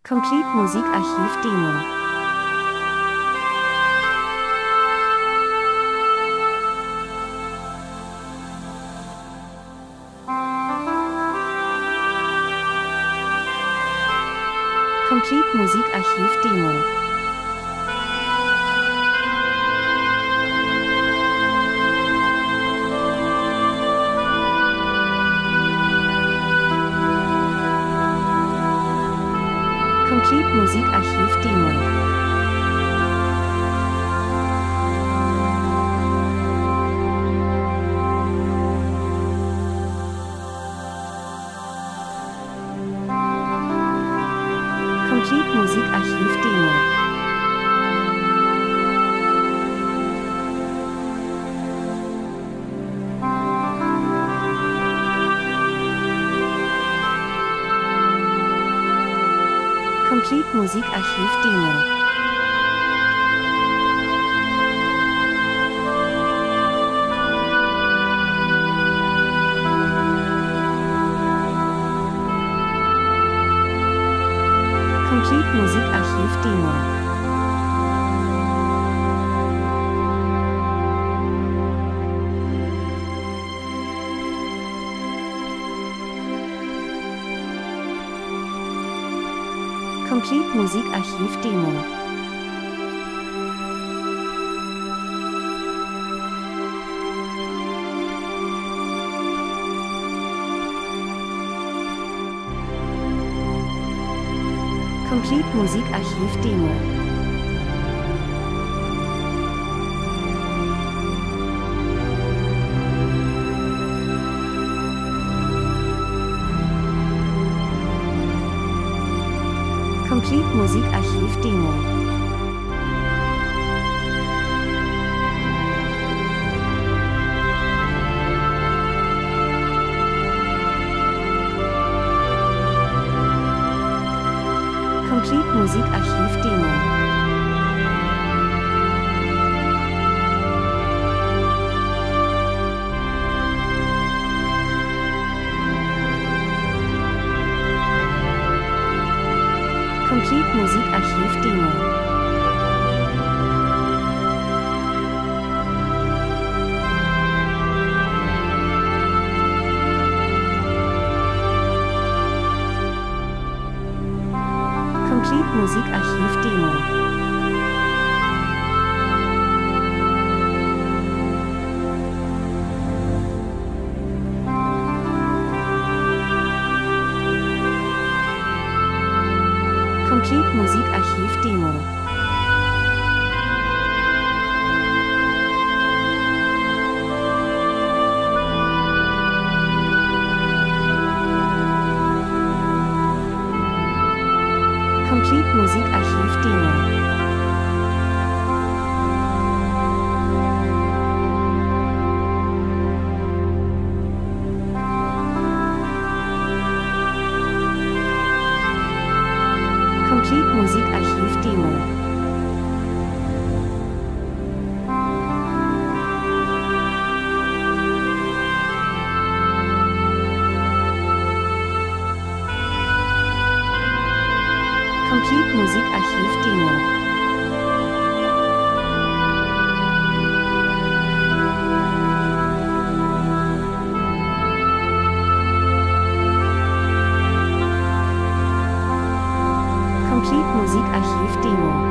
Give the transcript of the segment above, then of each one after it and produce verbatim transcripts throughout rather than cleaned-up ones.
Complete Musikarchiv Demo. Complete Musikarchiv Demo. Complete Musikarchiv Demo. Complete Musikarchiv Demo. Complete Musikarchiv Demo. Complete Musikarchiv Demo. Complete Musikarchiv Demo. Complete Musikarchiv Demo. Complete Musikarchiv Demo. Complete Musikarchiv Demo. Complete Musikarchiv Demo. Complete Musikarchiv Demo. Complete Musikarchiv Demo. Complete Musikarchiv Demo. Complete Musikarchiv Demo. Complete Musikarchiv Demo. Complete Musikarchiv Demo.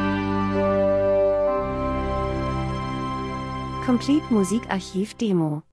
Complete Musikarchiv Demo.